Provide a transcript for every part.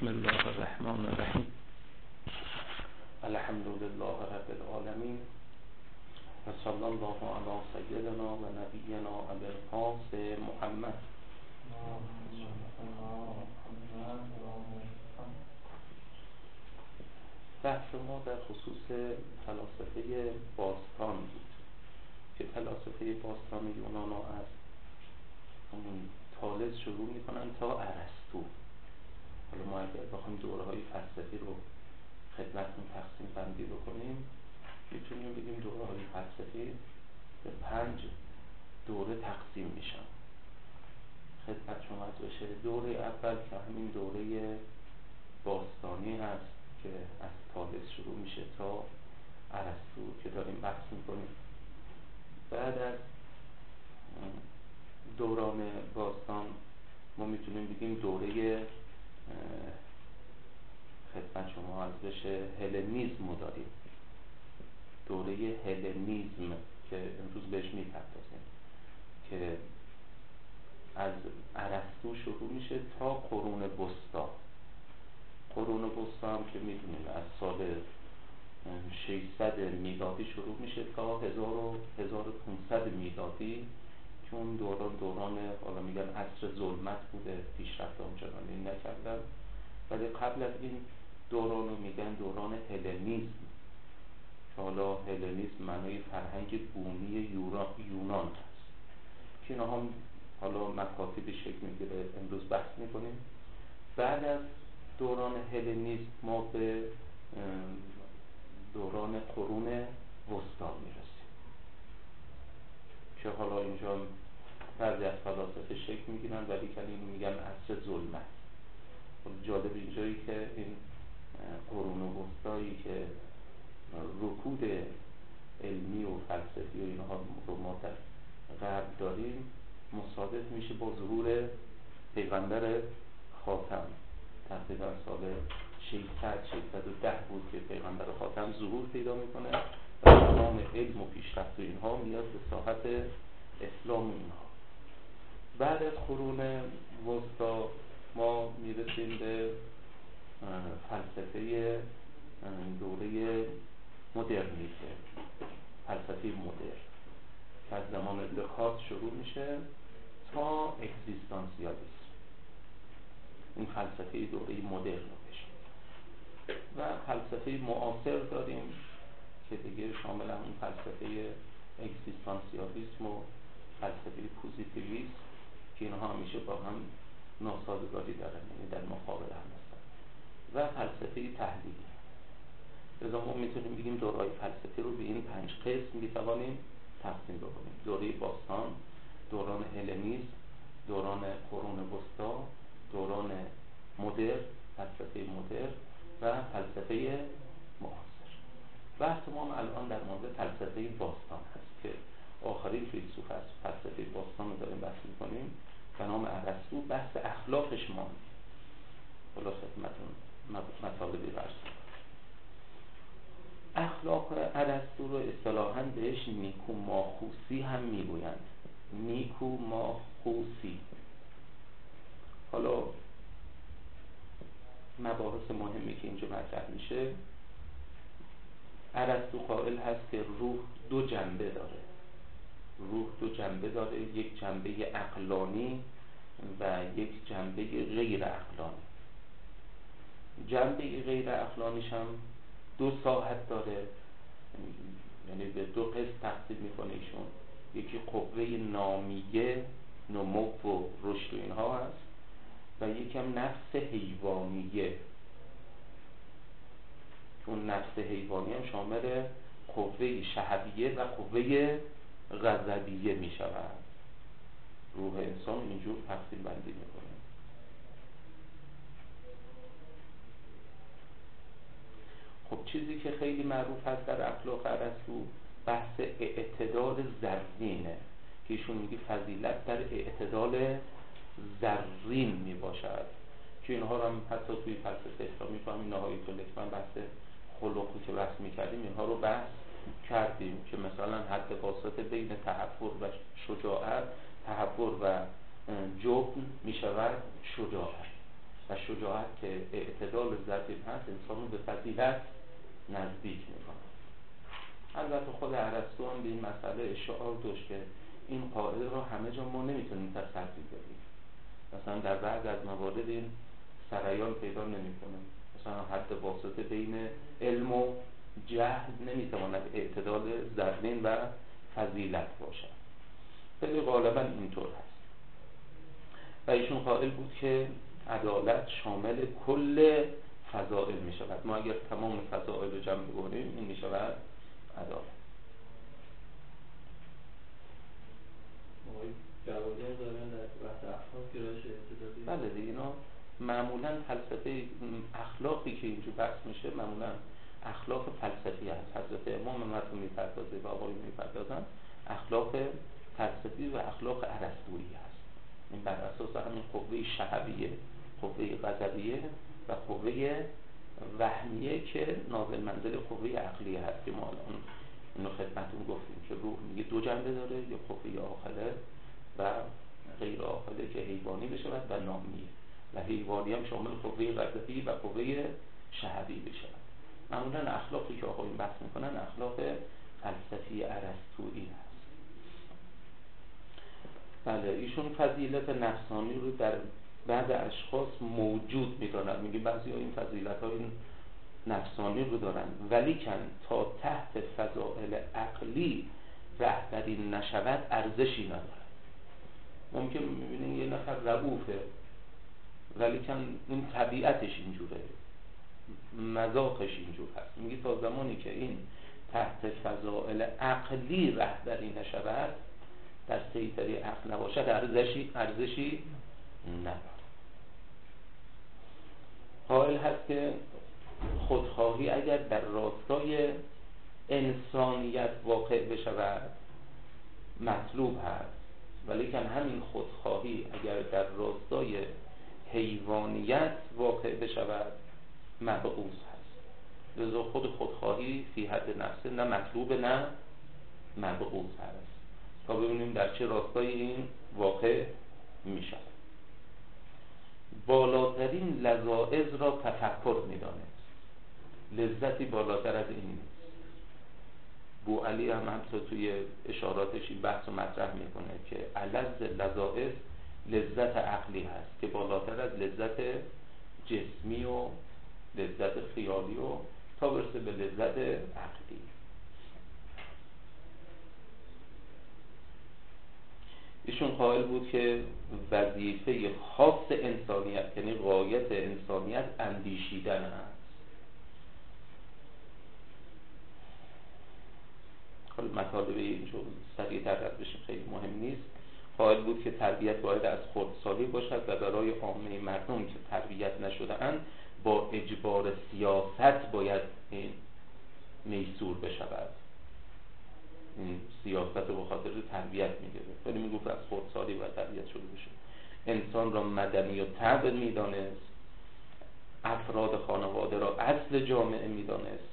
بسم الله الرحمن الرحیم. الحمد لله رب العالمین و صلی الله علی سیدنا و نبینا ابی القاسم محمد. بحث ما در خصوص فلاسفه باستان بود که فلاسفه باستان یونان از همون طالس شروع میکنن تا ارسطو. حالا ما اگر بخوایم دوره‌های فلسفی رو خدمتتون تقسیم بندی بکنیم، میتونیم بگیم دوره‌های فلسفی به 5 دوره تقسیم میشن. خدمت شما عرض بشه دوره اول که همین دوره باستانی هست که از طالس شروع میشه تا ارسطو که داریم بحث میکنیم. بعد از دوران باستان ما میتونیم بگیم دوره خدمت شما عرض بشه هلنیسم رو داریم. دوره هلنیسم که امروز بهش میپردازیم که از ارسطو شروع میشه تا قرون وسطی. قرون وسطی هم که میدونیم از سال 600 میلادی شروع میشه تا 1500 میلادی که اون دوران حالا میگن عصر ظلمت بوده، پیشرفت آنچنانی نکردن، ولی قبل از این دوران رو میگن دوران هلنیسم که حالا هلنیسم معنای فرهنگ بومی یونان هست که اینا هم حالا مکاتبی شکل میگیره، امروز بحث میکنیم. بعد از دوران هلنیسم ما به دوران قرون وسطی میرسیم که حالا اینجا بعضی از فلاسفه شکل میگیرن ولی که اینو میگن عصر ظلمت. جالب اینجایی که این قرون وسطایی که رکود علمی و فلسفی و اینها رو ما در غرب داریم مصادف میشه با ظهور پیغمبر خاتم. تقریبا سال 610 بود که پیغمبر خاتم ظهور پیدا میکنه و تمام علم و پیشرفت و اینها میاد به ساحت اسلام اینها. بعد از قرون وسطی ما میرسیم به فلسفه دوره مدرنیته، فلسفه مدرن که از زمان دکارت شروع میشه تا اگزیستانسیالیسم. این فلسفه دوره مدرن رو بشه و فلسفه معاصر داریم که دیگه شامل همون فلسفه اگزیستانسیالیسم و فلسفه پوزیتیویسم که اینها همیشه با هم ناسازگاری دارن، یعنی در مقابل هم هستن، و فلسفه تحلیلی. لذا ما میتونیم بگیم دوره‌های فلسفی رو به این 5 قسم میتوانیم تقسیم بکنیم: دوره باستان، دوران هلنیسم، دوران قرون وسطی، دوران مدرن، فلسفه مدرن و فلسفه معاصر. بحث ما الان در مورد فلسفه باستان هست که آخرین فیلسوف از فلسفه باستان رو داریم بحث میکنیم به نام ارسطو. بحث اخلاقش ما حالا خدمتتون مطالبی برسیم. اخلاق ارسطو رو اصطلاحاً بهش نیکوماخوسی هم میگویند. نیکوماخوسی. حالا مباحث مهمی که اینجا مطرح میشه، ارسطو قائل هست که روح 2 جنبه داره. روح 2 جنبه داره، یک جنبه عقلانی و یک جنبه غیر عقلانی. جنبه غیر عقلانیش هم 2 ساحت داره، یعنی به 2 قسم تقسیم میکنه ایشون. یکی قوه نامیه، نمو و رشد و اینها هست و یکم نفس حیوانیه. اون نفس حیوانی هم شامل قوه شهویه و قوه غضبیه می شود. روح انسان اینجور تقسیم بندی میکنه. خب چیزی که خیلی معروف هست در اخلاق ارسطو بحث اعتدال زرینه که ایشون میگه فضیلت در اعتدال زرین می باشد که اینها رو هم حتی توی فلسفه اسلامی فهمیم نهایت الحکمت بحث خلقی که بحث میکردیم اینها رو بحث کردیم که مثلا حد واسط بین تحور و شجاعت، تحور و جبن میشود شجاعت. و شجاعت که اعتدال ضربین هست انسان رو به فضیلت نزدیک میکنه. البته خود ارسطو هم به این مسئله اشعار داشت که این قاعده رو همه جا ما نمیتونیم تطبیق بدیم. مثلا در بعض از موارد این سریان پیدا نمیکنه. مثلا حد واسطه بین علم و جهل نمیتواند اعتدال ضربین و فضیلت باشد. خیلی غالبا اینطور هست. و ایشون قائل بود که عدالت شامل کل فضائل می شود. ما اگر تمام فضائل رو جمع بکنیم این می شود عدالت. جوادی هم دارن در بحث اخلاق گرایش اعتدالی. بله دیگه، اینا معمولا فلسفه اخلاقی که اینجا بحث میشه معمولا اخلاق فلسفی هست. حضرت امام متون میپردازه و آقایون میپردازن اخلاق فلسفی و اخلاق ارسطویی هست. این بر اساس همین قوه شهویه، قوه غضبیه و قوه وهمیه که نازل منزل قوه عقلیه هست که ما الان اینو خدمتتون گفتیم که روح میگه دو جنبه داره، یه قوه عاقله و غیر عاقله که حیوانی بشود و نامیه، و حیوانی هم شامل قوه غضبی و قوه شهوی بشود. معمولا اخلاقی که آقایون بحث میکنن اخلاق فلسفی ارسطویی هست. بله، ایشون فضیلت نفسانی رو در بعض اشخاص موجود میدونن. میگه بعضی ها این فضیلت های نفسانی رو دارن ولیکن تا تحت فضائل عقلی رهبری نشود ارزشی نداره. ممکن میبینین یه نفر رؤوفه ولیکن این طبیعتش اینجوره، مذاقش اینجور هست. میگه تا زمانی که این تحت فضائل عقلی رهبری نشود، در سیطره عقل نباشد، ارزشی نداره. قائل هست که خودخواهی اگر در راستای انسانیت واقع بشود مطلوب هست، ولیکن همین خودخواهی اگر در راستای حیوانیت واقع بشود مبعوث هست. لذا خود خودخواهی فی حد نفسه نه مطلوب نه مبعوث هست. تا ببینیم در چه راستای این واقع می شود. بالاترین لذائذ را تفکر می دانست. لذتی بالاتر از این نیست. بوعلی هم همطور توی اشاراتش این بحث رو مطرح میکنه که الذ لذائذ لذت عقلی هست که بالاتر از لذت جسمی و لذت خیالی و تا برسه به لذت عقلی. ایشون قائل بود که وظیفه خاص انسانیت، یعنی غایت انسانیت، اندیشیدن است. حالا مطالبه اینجور سریع تر رد بشیم خیلی مهم نیست. قائل بود که تربیت باید از خردسالی باشد و برای عامه مردم که تربیت نشده اند با اجبار سیاست باید این میسور بشود. این سیاست رو به خاطر تربیت میگیره، ولی میگفت از خردسالی باید تربیت شده بشه. انسان را مدنی و طبع میدانست، افراد خانواده را اصل جامعه میدانست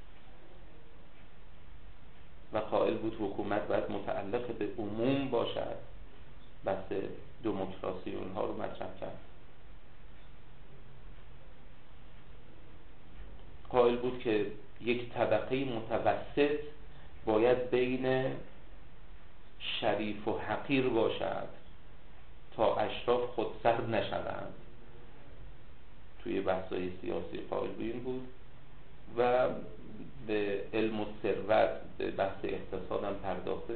و قائل بود حکومت باید متعلق به عموم باشد. بحث دموکراسی اونها رو مطرح کرد. قائل بود که یک طبقه متوسط باید بین شریف و حقیر باشد تا اشراف خودسر نشوند. توی بحث‌های سیاسی قائل به این بود و به علم و ثروت، به بحث اقتصاد هم پرداخته.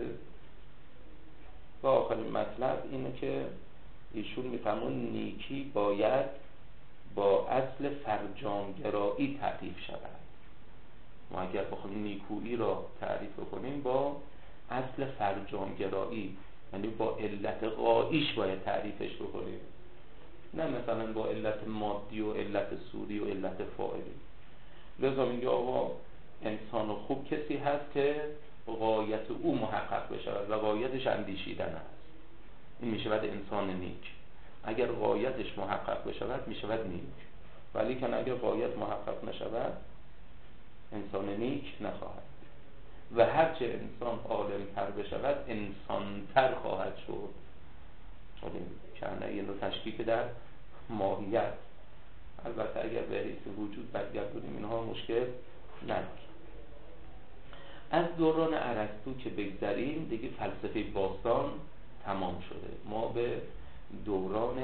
و آخرین مطلب اینه که ایشون میفهمون نیکی باید با اصل فرجامگرایی تعریف شود. ما اگر بخوایم نیکویی را تعریف کنیم با اصل فرجامگرایی، یعنی با علت غایش باید تعریفش بکنیم، نه مثلا با علت مادی و علت سودی و علت فاعلی. لذا میگه آقا انسان خوب کسی هست که غایت او محقق بشه و غایتش اندیشیدن است. این میشود انسان نیک. اگر غایتش محقق بشود میشود نیک، ولی که اگر غایت محقق نشود انسان نیک نخواهد و هرچه انسان عالم تر بشود انسان تر خواهد شد. کنه یه نوع تشکیک در ماهیت البته اگر به حیث وجود برگردونیم اینها مشکل نداره. از دوران ارسطو که بگذریم دیگه فلسفه باستان تمام شده، ما به دوران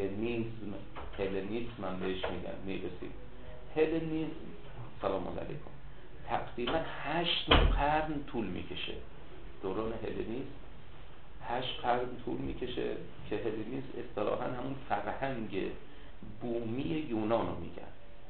هلنیسم هم بهش میگن میرسیم. هلنیسم سلام علیکم تقریبا 8 قرن طول میکشه. دوران هلنیسم 8 قرن طول میکشه که هلنیسم اصطلاحاً همون فرهنگ بومی یونان رو میگن.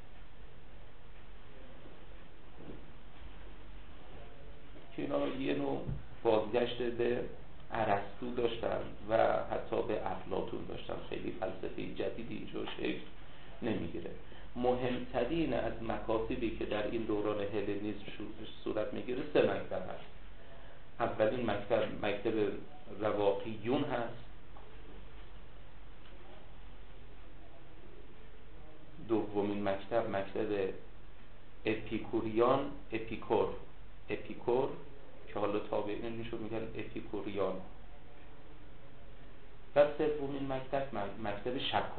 که اینا یه نوع بازگشت به ارسطو داشتن و حتی به افلاطون داشتن، خیلی فلسفه جدیدی اینجا شکل نمیگیره. مهمترین از مکاتبی که در این دوران هلنیسم صورت میگیره 3 مکتب هست. اولین مکتب رواقیون هست، دومین مکتب اپیکور که حالا تابعینشو میگن اپیکوریان، و سومین مکتب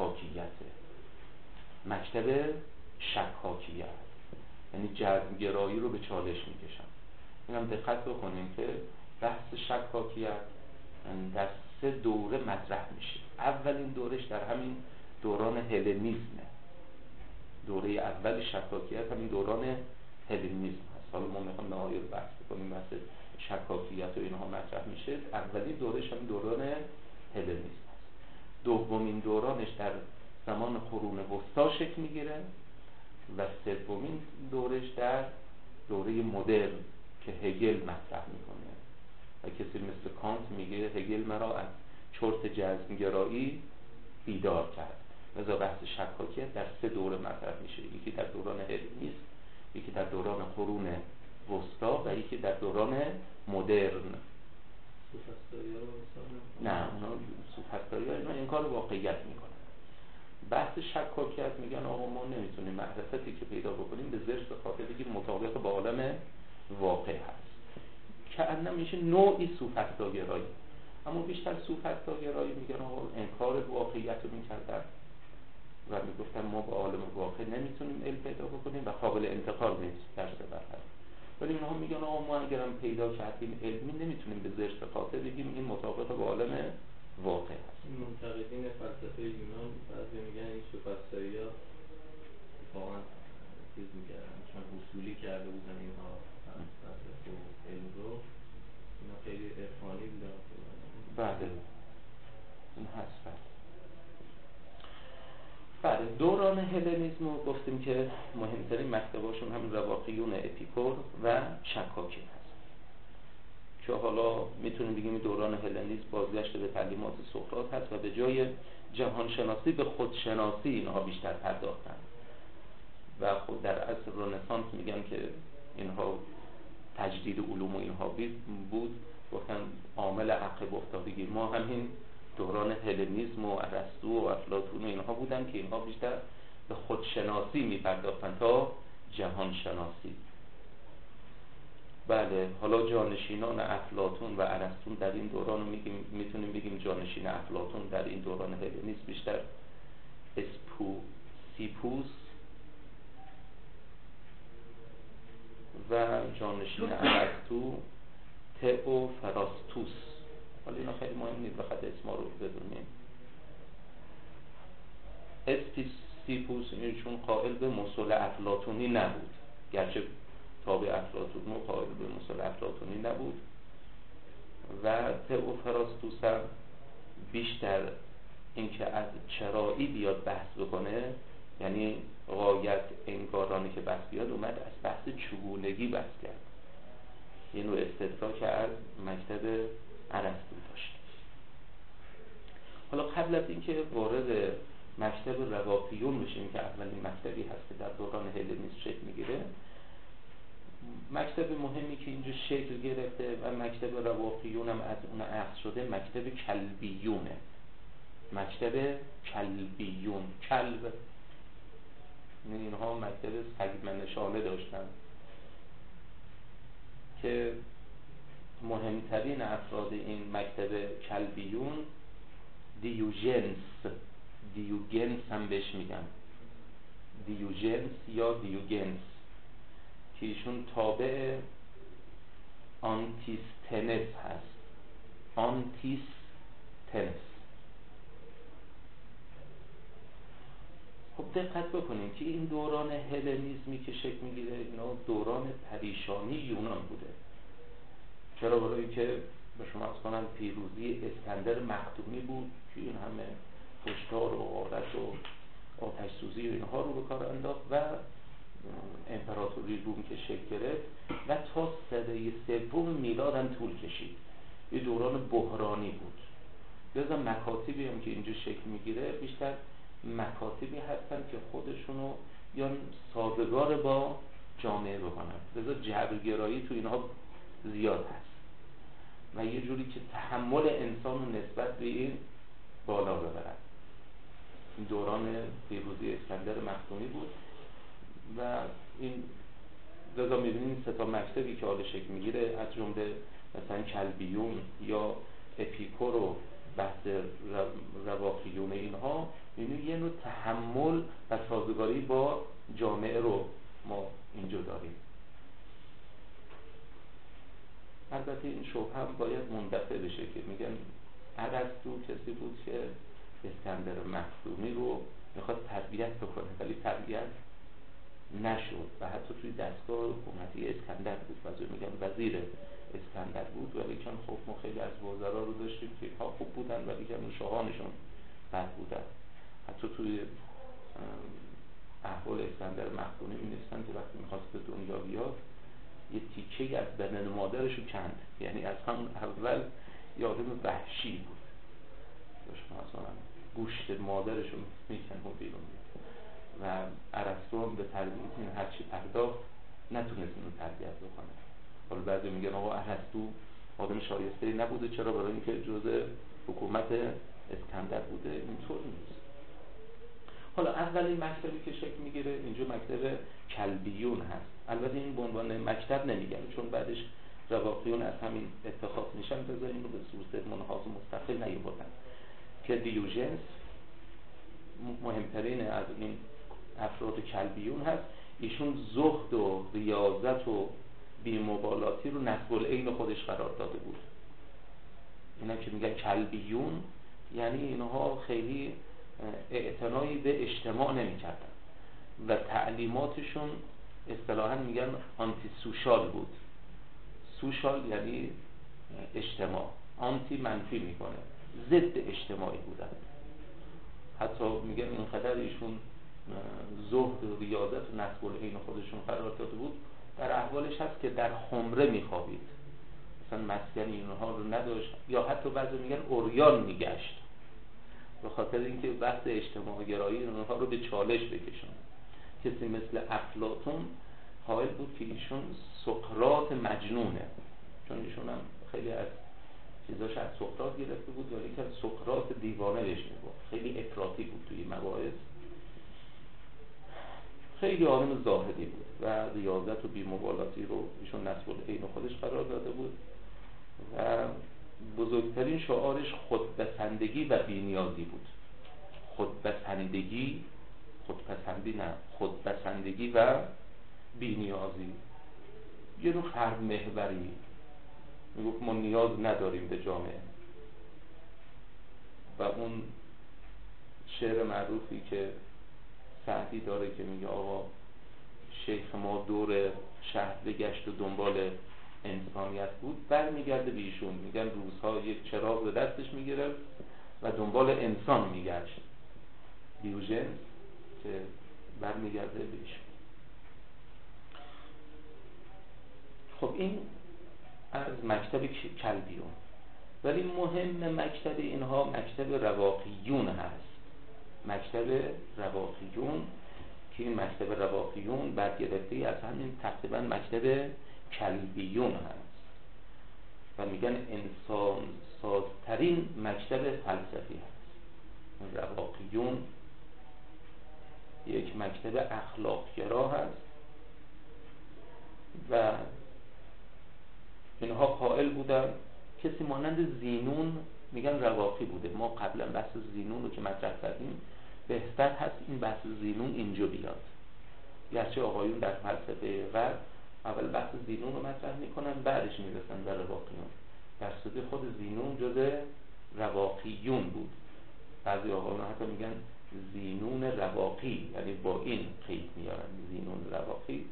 شکاکیت، یعنی جزمگرایی رو به چالش میکشن. اینم دقت بکنیم که بحث شکاکیت در 3 دوره مطرح میشه. اولین دورش در همین دوران هلنیسمه، دوره اول شکاکیت همین دوران هلنیسم هست. حالا ما میخوام نهایی رو بحث کنیم، بحث شکاکیت و اینها مطرح میشه. اولین دورش همین دوران هلنیسم هست. دومین دورانش در زمان قرون وسطا شکل میگیره و سومین دورش در دوره مدرن که هگل مطرح میکنه و کسی مثل کانت میگه هگل مرا از چرت جزمگرایی بیدار کرد. لذا بحث شکاکیت در 3 دوره مطرح میشه، یکی در دوران هلنیسم، یکی در دوران قرون وسطا و یکی در دوران مدرن. نه اونا سوفسطایی ها این کار واقعیت میکنن. بحث شکاکیت میگن آقا ما نمیتونیم معرفتی که پیدا بکنیم به زرس خاطر بگیم مطابق با عالم واقع هست، که انه میشه نوعی سوفسطاگرایی. اما بیشتر سوفسطاگرایی میگن آقا انکار واقعیت رو میکردن و میگفتن ما با عالم واقع نمیتونیم علم پیدا بکنیم و قابل انتقال نیست در صدر هست. ولی اینها میگن آقا ما اگرم پیدا کردیم علمی نمیتونیم به زرس خاطر بگیم این مطابق با عالم واقع هست. منتقدین فلسفه یونان بعضی میگن این سوفسطائی‌ها واقعا چیز میکردن، چون اصولی کرده بودن اینها فلسفه و علم رو، اینا خیلی عرفانی بودن. بله این هست. بله دوران هلنیسم رو گفتیم که مهمترین مکتباشون هم رواقیون اپیکور و شکاکی هست، که حالا میتونیم بگیم دوران هلنیسم بازگشت به تعلیمات سقراط هست و به جای جهانشناسی به خودشناسی اینها بیشتر پرداختن. و خود در عصر رنسانس میگن که اینها تجدید علوم و اینها بود، گفتن عامل عقب افتادگی ما همین دوران هلنیسم و ارسطو و افلاطون و اینها بودن که اینها بیشتر به خودشناسی میپرداختن تا جهانشناسی. بله حالا جانشینان افلاطون و ارسطو در این دوران رو میتونیم بگیم جانشین افلاطون در این دوران هلنیسم بیشتر اسپوسیپوس و جانشین ارسطو تئوفراستوس. حالا اینا خیلی مهم نیست بخاطر اسما رو بدونیم. اسپوسیپوس چون قائل به مصول افلاطونی نبود، گرچه تابع افلاطون و قائل به مصول افلاطونی نبود، و تئوفراستوس هم بیشتر اینکه از چرایی بیاد بحث بکنه، یعنی غایت انگارانی که بحث بیاد، اومد از بحث چگونگی بحث کرد، یه نوع استدراک از مکتب ارسطو داشت. حالا قبل از اینکه وارد مکتب رواقیون بشیم که اولین مکتبی هست که در دوران هلنیسم شکل میگیره، مکتب مهمی که اینجا شکل گرفته و مکتب رواقیون هم از اون اخذ شده مکتب کلبیونه. مکتب کلبیون، کلب اینها مکتب سگمنشانه داشتن که مهمترین افراد این مکتب کلبیون دیوگنس هم بهش میگن، دیوژنس یا دیوگنس که ایشون تابع آنتیستنس هست. آنتیستنس. خب دقت بکنیم که این دوران هلنیزمی که شکل میگیره اینا دوران پریشانی یونان بوده. چرا؟ برای که به شما از کنم پیروزی اسکندر مقدونی بود که این همه کشتار و غارت و آتش سوزی و اینها رو به کار انداخت و امپراتوری روم که شکل گرفت و تا سده سوم میلاد هم طول کشید. یه دوران بحرانی بود. لذا مکاتبی هم که اینجا شکل میگیره بیشتر مکاتبی هستن که خودشونو یا سازگار با جامعه بکنن. لذا جبرگرایی تو اینها زیاد هست و یه جوری که تحمل انسان رو نسبت به این بالا ببرن. این دوران پیروزی اسکندر مقدونی بود و این لذا میبینیم سه تا مکتبی که حال شکل میگیره از جمله مثلا کلبیون یا اپیکور و بحث رواقیون اینها، یعنی یه نوع تحمل و سازگاری با جامعه رو ما اینجا داریم. البته این شبهه هم باید مندفع بشه که میگن ارسطو کسی بود که اسکندر مقدونی رو میخواد تربیت بکنه ولی تربیت نشد و حتی توی دستگاه حکومتی اسکندر بود. بعضی میگن وزیر اسکندر بود ولی چون خب ما خیلی از وزرا رو داشتیم که ها خوب بودن ولی که شاهانشون بد بودن. حتی توی احوال اسکندر مقدونی می‌نویسن که وقتی می‌خواست به دنیا بیاد یه تیکه از بدن مادرش رو کند، یعنی از همون اول یه آدم وحشی بود. شما مثلا گوشت مادرش رو می‌کنه بیرون و ارسطو به تربیت این هرچی پرداخت نتونست اینو تربیت بکنه. حالا بعضی میگن آقا ارسطو آدم شایسته‌ای نبوده، چرا؟ برای اینکه جزء حکومت اسکندر بوده. اینطور نیست. حالا اولین مکتبی که شکل میگیره اینجا مکتب کلبیون هست. البته این به عنوان مکتب نمیگن چون بعدش رواقیون از همین اتخاذ میشن، بذار این رو به صورت منحاز مستقل نیاوردن که دیوژنس مهمترین از این افراد کلبیون هست. ایشون زهد و ریاضت و بی‌مبالاتی رو نصب العین خودش قرار داده بود. اینا که میگن کلبیون یعنی اینها خیلی اعتنایی به اجتماع نمی‌کردن و تعلیماتشون اصطلاحاً میگن آنتی سوشال بود. سوشال یعنی اجتماع، آنتی منفی میکنه، ضد اجتماعی بودن. حتی میگن اینقدر ایشون زهد و ریاضت و نصب العین خودشون قرار داده بود در احوالش هست که در خمره میخوابید، مثلا مسکن اینها رو نداشت یا حتی بعضی میگن عریان میگشت به خاطر اینکه بحث اجتماع گرایی اونها رو به چالش بکشن. کسی مثل افلاطون قائل بود که ایشون سقراط مجنونه، چون ایشون هم خیلی از چیزاش از سقراط گرفته بود ولی که سقراط دیوانه بهش میگفت. خیلی افراطی بود توی مباحث، خیلی آدم زاهدی بود و ریاضت و بی‌مبالاتی رو ایشون نصب العین خودش قرار داده بود و بزرگترین شعارش خودپسندگی و بی‌نیازی بود. خودپسندگی و بی‌نیازی، یه نوع فرد محوری. میگفت ما نیاز نداریم به جامعه. و اون شعر معروفی که سعدی داره که میگه آقا شیخ ما دور شهر بگشت و دنبال انسانیت بود، برمیگرده به ایشون. میگن روزها یک چراغ به دستش میگرفت و دنبال انسان میگشت. دیوژنس که برمیگرده به ایشون. خب این از مکتب کلبیون. ولی مهم مکتب اینها مکتب رواقیون هست. مکتب رواقیون که این مکتب رواقیون برگرفته از همین تقریبا مکتب کلبیون هست و میگن انسان سازترین مکتب فلسفی هست. رواقیون یک مکتب اخلاقگرا هست و اینها قائل بودن کسی مانند زینون، میگن رواقی بوده. ما قبلا بحث زینون رو که مطرح کردیم بهتر هست این بحث زینون اینجا بیاد. گرچه آقایون در فلسفه غرب اول بحث زینون رو مطرح میکنن، بعدش میرسن در رواقیون. در صورت خود زینون جز رواقیون بود. بعضی آقایون حتی میگن زینون رواقی، یعنی با این قید میارن زینون رواقی،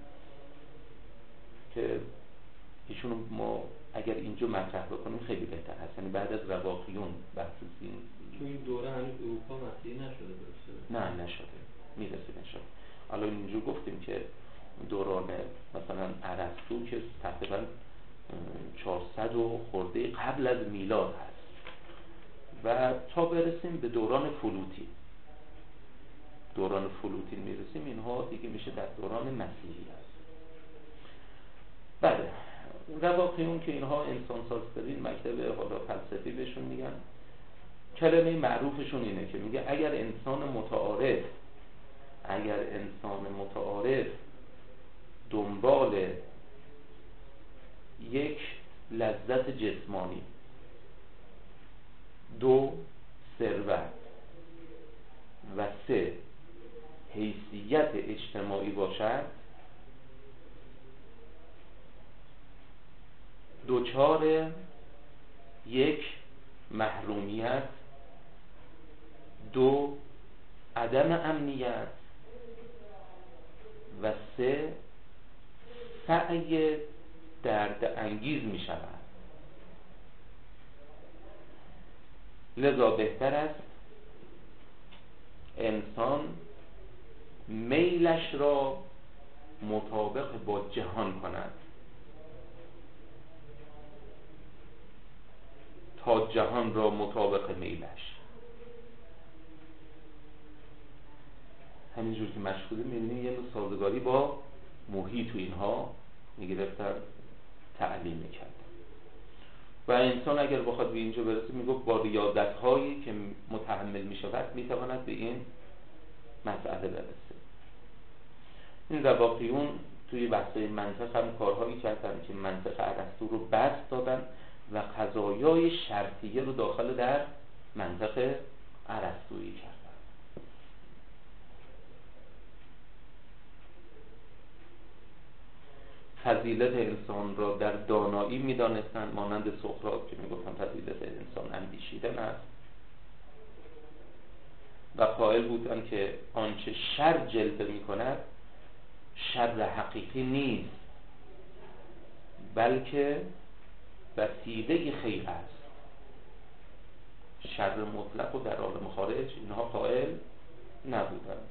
که ایشون ما اگر اینجا مطرح بکنیم خیلی بهتر هست. یعنی بعد از رواقیون بحث زینون. تو این دوره هنوز اروپا مسیحی نشده درسته؟ نه نشده، میرسه نشده. حالا اینجا گفتیم که دوران مثلا ارسطو که تقریبا 400 و خورده قبل از میلاد هست و تا برسیم به دوران فلوطی. دوران فلوطی میرسیم، اینها دیگه میشه در دوران مسیحی هست. بله، رواقیون که اینها انسان سازترین مکتب حالا فلسفی بهشون میگن، کلمه معروفشون اینه که میگه اگر انسان متعارف دنبال یک لذت جسمانی، 2 ثروت و 3 حیثیت اجتماعی باشد، دچار 1 محرومیت، 2 عدم امنیت و 3 سعی درد انگیز می شود. لذا بهتر است انسان میلش را مطابق با جهان کند تا جهان را مطابق میلش. همینجور که مشهوده می‌بینیم یه نوع سازگاری با محیط و اینها میگرفتن، تعلیم میکرد. و انسان اگر بخواد به اینجا برسه میگفت با ریاضت هایی که متحمل میشود میتواند به این مسئله برسه. این رواقیون توی بحث منطق هم کارهایی کردن که منطق ارسطو رو بسط دادن و قضایای شرطیه رو داخل در منطق ارسطویی کردن. فضیلت انسان را در دانایی می‌دانستند، مانند سقراط که می‌گفتن فضیلت انسان اندیشیدن است، و قائل بودند که آنچه شر جلوه می‌کند شر حقیقی نیست بلکه وسیله خیر است. شر مطلق و در عالم خارج اینها قائل نبودند.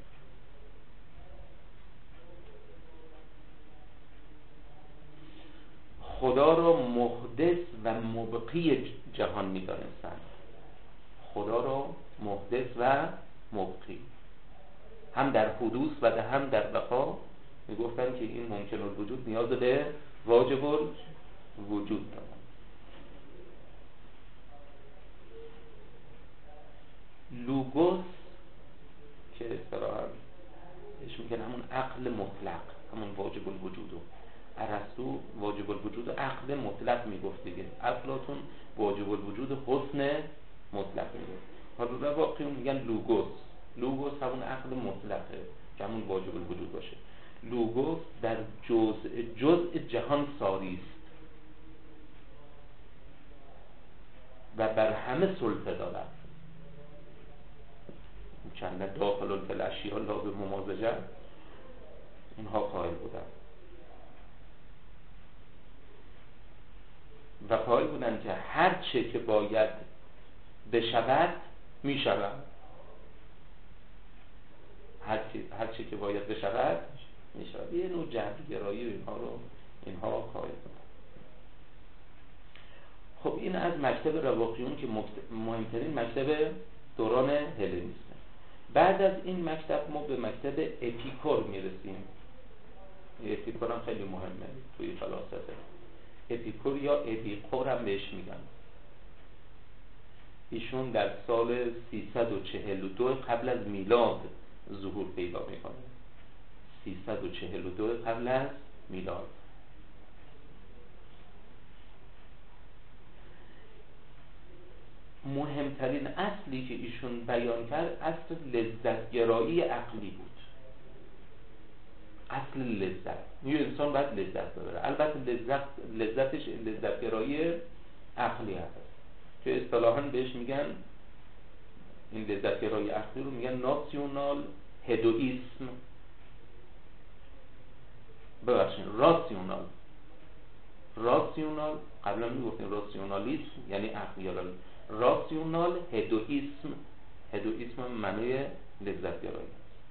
خدا را محدث و مبقی جهان می‌دانستند. خدا را محدث و مبقی، هم در حدوث و هم در بقا میگفتن که این ممکن الوجود نیاز به واجب الوجود دارد. لوگوس که اصطلاحاً بهش میگن همون عقل مطلق، همون واجب الوجودو. ارسطو واجب الوجود عقل مطلق میگفت دیگه، افلاطون واجب الوجود حسن مطلق میگفت. حالا رواقیون میگن لوگوس. لوگوس همون عقل مطلقه که همون واجب الوجود باشه. لوگوس در جزء جهان ساری است و بر همه سلطه دارد. چند داخل الاشیاء لا به ممازجه اینها قائل بودن و قائل بودن که هر چه که باید بشود میشود. هر چه که باید بشود میشود. یه نوع جبرگرایی اینها قائل بودن. خب این از مکتب رواقیون که مهمترین مکتب دوران هلنیسم. بعد از این مکتب ما به مکتب اپیکور میرسیم. اپیکور هم خیلی مهمه توی فلاسفه. اپیکور یا اپیکور هم بهش میگن. ایشون در سال 342 قبل از میلاد ظهور پیدا میکنه. 342 قبل از میلاد. مهمترین اصلی که ایشون بیان کرد اصل لذتگرایی عقلی بود. اصل لذت، یه انسان باید لذت ببره. البته لذتش لذتگرایی عقلی هست که اصطلاحاً بهش میگن، این لذتگرایی عقلی رو میگن ناسیونال هدوئیسم. ببخشید راسیونال قبلا میگفتیم راسیونالیسم یعنی عقلی، راسیونال هدوئیسم معنی لذتگرایی.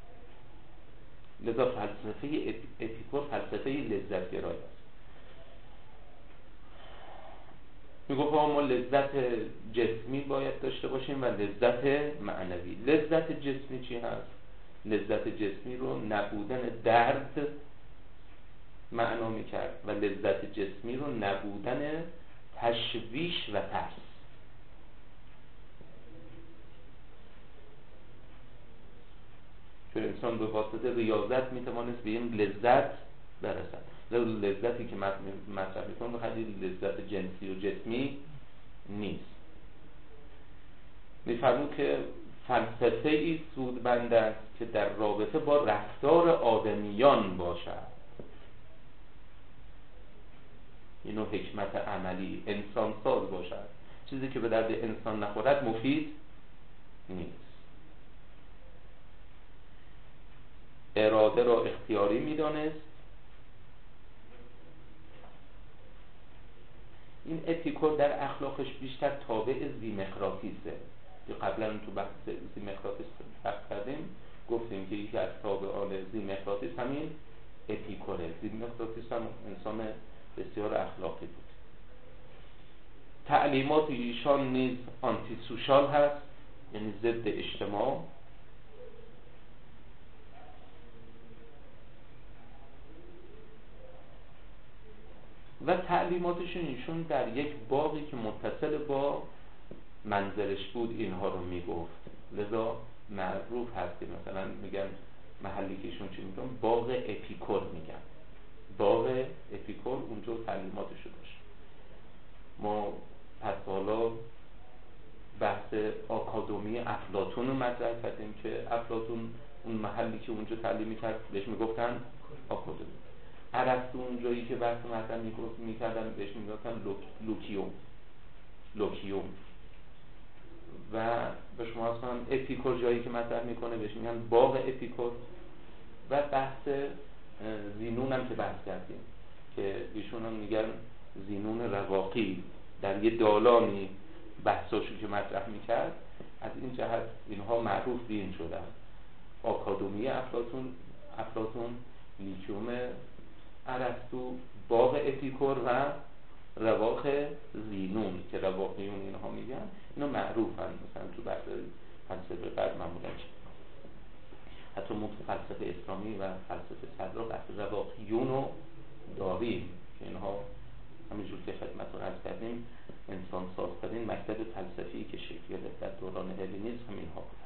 لذا فلسفه اپیکور فلسفه لذتگرایی است. میگفت ما لذت جسمی باید داشته باشیم و لذت معنوی. لذت جسمی چی هست؟ لذت جسمی رو نبودن درد معنا میکرد و لذت جسمی رو نبودن تشویش و ترس. چون انسان به واسطه ریاضت میتوانست به این لذت برسد. لذتی که مطرح میکنم خیلی لذت جنسی و جسمی نیست. میفرمود که فلسفه ای سودمند است که در رابطه با رفتار آدمیان باشد. اینو حکمت عملی، انسان ساز باشد. چیزی که به درد انسان نخورد مفید نیست. اراده را اختیاری میدانست. این اپیکور در اخلاقش بیشتر تابع زیمقراطیسه که قبلا تو بحث زیمقراطیس بحث کردیم، گفتیم که یکی از تابعان زیمقراطیس همین اپیکوره. زیمقراطیس هم انسان بسیار اخلاقی بود. تعلیمات ایشان نیز آنتی سوشال هست، یعنی ضد اجتماع. و تعلیماتشون ایشون در یک باغی که متصل با منزلش بود اینها رو میگفت. لذا معروف هست که مثلا میگن محلی که ایشون چی میگن باغ اپیکور میگن. باغ اپیکور اونجا تعلیماتشو داشت. ما پس حالا بحث آکادمی افلاطون رو مطرح کردیم که افلاطون اون محلی که اونجا تعلیم میکرد بهش میگفتن آکادمی. ارسطو اون جایی که بحث مطرح میکردن بهش میگفتن لوکیوم. و به شما اصلا اپیکور جایی که مطرح میکنه بهش میگن باغ اپیکور. و بحث زینون هم که بحث کردیم که ایشون هم میگن زینون رواقی در یه دالانی بحثاشو که مطرح میکرد. از این جهت اینها معروف دین شدن. آکادمی افلاطون، لیکیوم ارسطو، باغ اپیکور و رواق زینون که رواقیون اینها میگن. اینا معروفن مثلا تو بعض فلسفه غرب معمولا. حتی تو فلسفه اسلامی و فلسفه صدرا بحث رواقیون رو داریم که اینها همینجور که خدمتتون عرض کردیم انسان سازترین مکتب فلسفی که شکل گرفت در دوران هلنیسم اینها بود.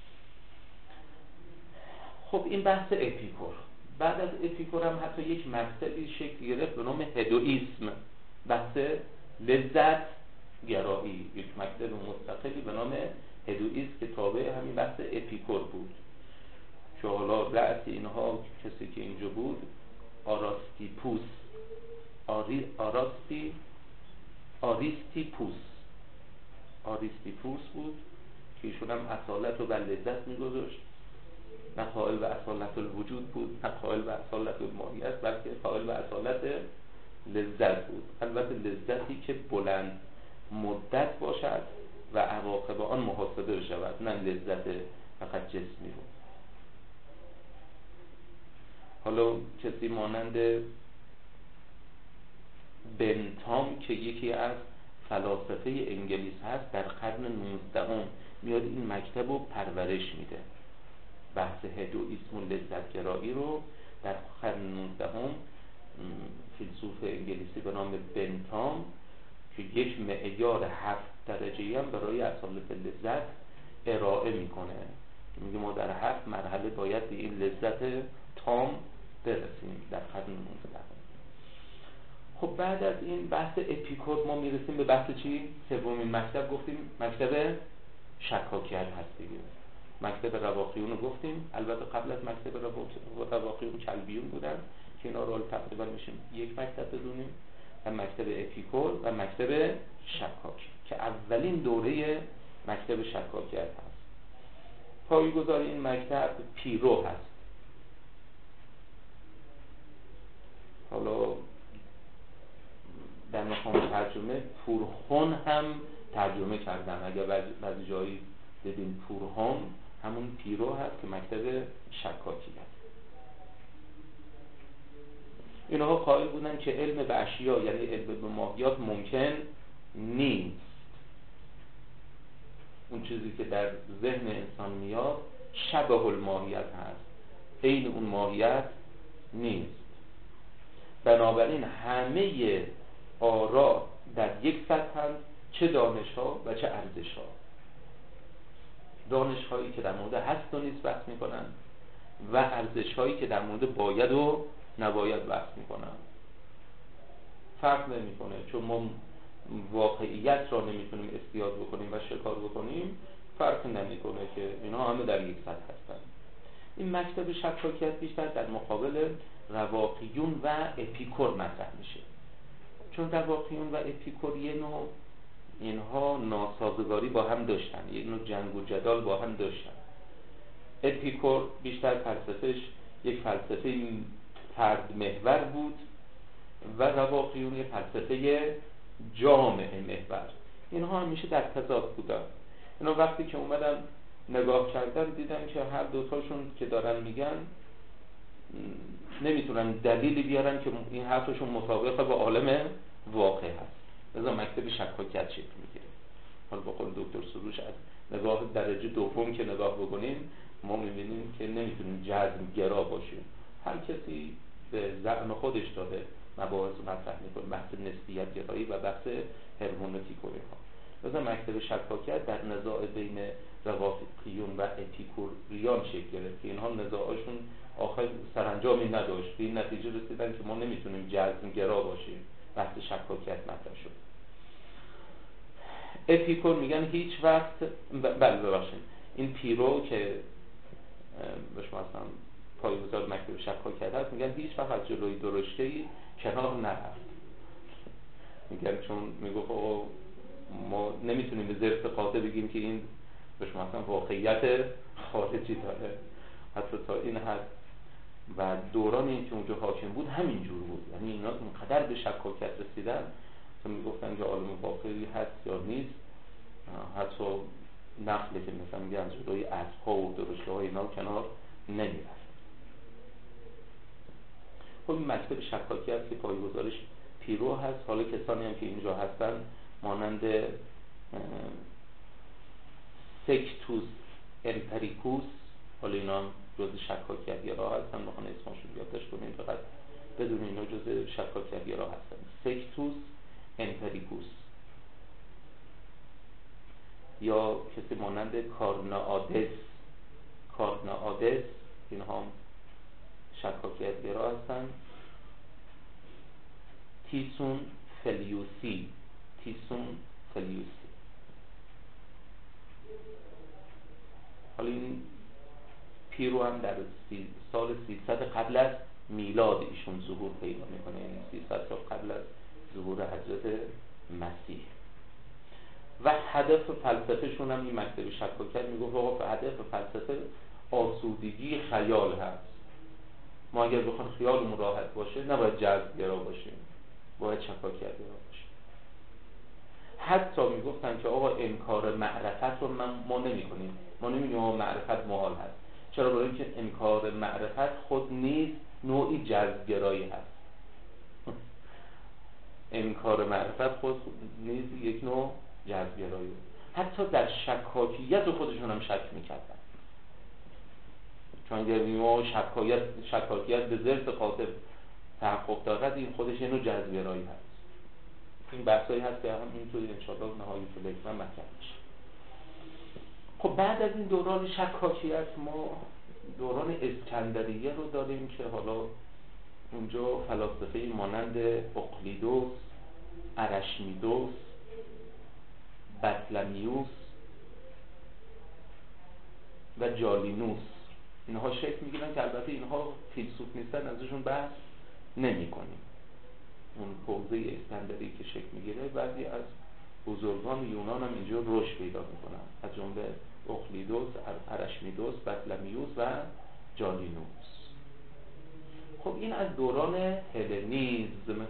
خب این بحث اپیکور. بعد از اپیکور هم حتی یک مکتبی شکل گرفت به نام هدوئیسم، بحث لذت گرایی. یک مکتب مستقلی به نام هدوئیسم که تابع همین بحث اپیکور بود که حالا رأس اینها کسی که اینجا بود آریستیپوس بود که ایشون هم اصالت رو بر لذت می‌گذاشت. نه قائل به اصالت الوجود بود، نه قائل به اصالت الماهیت، بلکه قائل به اصالت لذت بود. البته لذتی که بلند مدت باشد و عواقب آن محاسبه شود، نه لذت فقط جسمی بود. حالا کسی مانند بنتام که یکی از فلاسفه انگلیس هست در قرن 19 میاد این مکتب رو پرورش میده. بحث هدوئیسم و لذتگرایی رو در قرن 19 فیلسوف انگلیسی به نام بنتام که یک معیار 7 درجه‌ای هم برای اصالت لذت ارائه میکنه. میگه ما در 7 مرحله باید به این لذت تام برسیم در قرن 19. خب بعد از این بحث بحث اپیکور ما میرسیم به بحث چی؟ سومین مکتب گفتیم مکتب شکاکیت هست دیگه. مکتب رواقیون رو گفتیم، البته قبل از مکتب رواقیون کلبیون بودن که اینا رو تقریبا میشیم یک مکتب بدونیم، و مکتب اپیکور و مکتب شکاکی که اولین دوره مکتب شکاکیت هست. پایه‌گذار این مکتب پیرو هست. حالا در مقام ترجمه پورخون هم ترجمه کردن، اگر بعضی جایی دیدین پورخون همون پیرو هست که مکتب شکاکی هست. اینها قائل بودن که علم به اشیا یعنی علم به ماهیات ممکن نیست. اون چیزی که در ذهن انسان میاد شبه الماهیت هست، عین اون ماهیت نیست. بنابراین همه آراء در یک سطح هست، چه دانش ها و چه ارزش ها. دانش هایی که در مورد هست و نیست بحث می کنن و ارزش هایی که در مورد باید و نباید بحث می کنن. فرق نمی کنه، چون ما واقعیت را نمیتونیم اصطیاد بکنیم و شکار بکنیم، فرق نمی کنه که اینا همه در یک سطح هستن. این مکتب شکاکیت بیشتر در مقابل رواقیون و اپیکور مطرح میشه، چون رواقیون و اپیکور یه نوع اینها ناسازگاری با هم داشتن، یه نوع جنگ و جدال با هم داشتن. اپیکور بیشتر فلسفهش یک فلسفه فرد محور بود و رواقیون یک فلسفه جامعه محور. اینها همیشه در تضاد بودن. اینا وقتی که اومدن نگاه کردن دیدن که هر دوتاشون که دارن میگن نمیتونن دلیلی بیارن که این حرفشون مطابق با عالم واقع هست. لذا مکتب شکاکیت شکل میگیره. حالا با قول دکتر سروش از نگاه درجه دوم که نگاه بکنیم ما میبینیم که نمیتونیم جزم گرا باشیم. هر کسی به زعم خودش داره مباحث مطرح میکنه، بحث نسبیت گرایی و بحث هرمونوتیک و اینها. لذا مکتب شکاکیت در نزاع بین رواقیون و اپیکوریان شکل گرفت که اینها نزاعشون آخر سرانجامی نداشت. به این نتیجه رسیدن که ما نمیتونیم جزم گرا باشیم. بحث شکاکیت مطرح شد. اپیکور میگن هیچ وقت ببخشید این پیرو که به شما اصلا پایه‌گذار مکتب شکاکیت هست میگن هیچ وقت از جلوی درشته‌ای کنار نرفت. میگن چون میگفت ما نمیتونیم به ظرف قاطع بگیم که این به شما اصلا واقعیت خارجی داره، حتی تا این حد. و دورانی که اونجا حاکم بود همین جور بود، یعنی اینا اینقدر به شکاکیت رسیدن که میگفتن که عالم واقعی هست یا نیست. حتی نقله که مثلا میگن جلوی اسب‌ها و درشته‌ها اینا کنار نمیرفت. خب این مکتب شکاکیت که پایه‌گذارش پیرو هست. حالا کسانی هم که اینجا هستن مانند سکتوس امپریکوس، حالا اینا هم جز شکاکیت گرا هستن، میخوان اسمشون یادداشت کنیم فقط بدون اینا جز شکاکیت گرا هستن. سکتوس امپریکوس یا کسی مانند کارناآدس اینها هم شکاکیت گرا هستن. تیسون فلیوسی حالا این پیرو هم در سال 300 قبل از میلاد ایشون ظهور پیدا میکنه، یعنی 300 سال قبل از ظهور حضرت مسیح. و هدف فلسفهشون هم این مکتب شکاکیت میگفت آقا هدف فلسفه آسودگی خیال هست. ما اگر بخوایم خیالمون راحت باشه نباید جذب گرا باشیم، باید شکاکیت گرا باشیم. حتی میگفتن که آقا انکار معرفت رو ما نمی کنیم، ما نمیگیم آقا معرفت محال هست. چرا؟ برای اینکه انکار معرفت خود نیز نوعی جذب گرایی هست. انکار معرفت خود نیز یک نوع جذب گرایی. حتی در شکاکیت خودشون هم شک میکردن، چون اگر ما شکاکیت به ظرف قاطع تحقق دارد این خودش یه نوع جذب گرایی هست. این بحثایی هست که هم اینطوری انشاءالله نهایی فلک من مطرح میشه. خب بعد از این دوران شکاکیت ما دوران اسکندریه رو داریم که حالا اونجا فلاسفه مانند اقلیدوس ارشمیدس، بطلمیوس و جالینوس. اینها شکل میگیرن که البته اینها فیلسوف نیستن، ازشون بحث نمی کنیم. اون حوزه اسکندری که شکل میگیره بعضی از بزرگان یونان هم اینجا رشد پیدا میکنن، از جمله اقلیدس، ارشمیدس، بطلمیوس و جالینوس. خب این از دوران هلنیزم.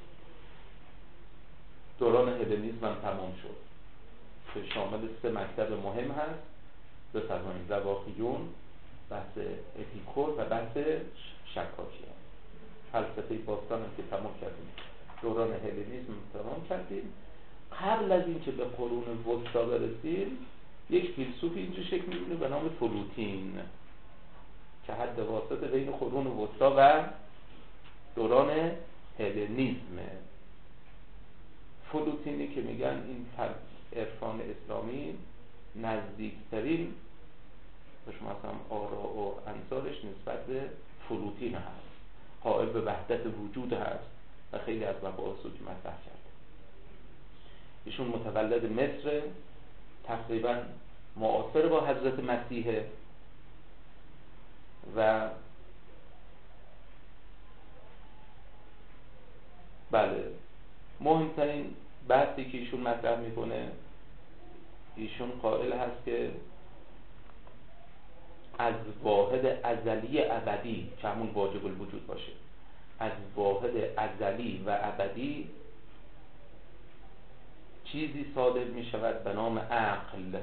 دوران هلنیزم هم تمام شد که شامل 3 مکتب مهم هست، بفرمایید رواقیون، بحث اپیکور و بحث شکاکیه. فلسفه باستان هم که تمام کردیم، دوران هلنیزم تمام کردیم. قبل از این که به قرون وسطا برسیم یک فیلسوفی اینجا شکل می‌گیره به نام فلوتین که حد واسط بین قرون وسطا و دوران هلنیزمه. فلوتینی که میگن این عرفان اسلامی نزدیکترین به شما مثلا آراء و انصارش نسبت به فلوتین هست، قائل به وحدت وجود هست و خیلی از مباحث رو که مطرح کرده. ایشون متولد مصر، تقریبا معاصر با حضرت مسیح و بله مهمترین بحثی که ایشون مطرح میکنه، ایشون قائل هست که از واحد ازلی ابدی که همون واجب الوجود باشه، از واحد ازلی و ابدی چیزی صادر می شود به نام عقل.